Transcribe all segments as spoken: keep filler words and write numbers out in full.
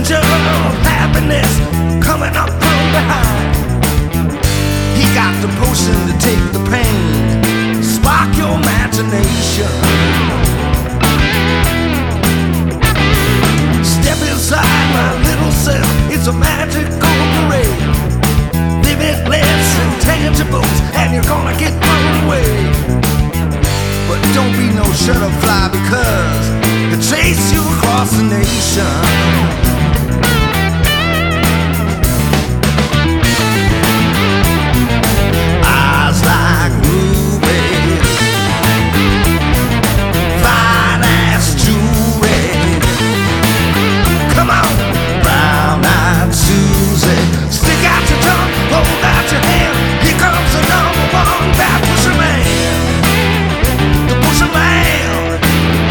messenger of happiness coming up from behind. He got the potion to take the pain, spark your imagination. Step inside my little self, it's a magical parade. Limitless intangibles, and you're gonna get blown away. But don't be no shutterfly, because they chase you across the nation.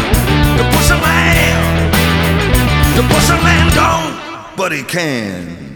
The bushman don't, but he can.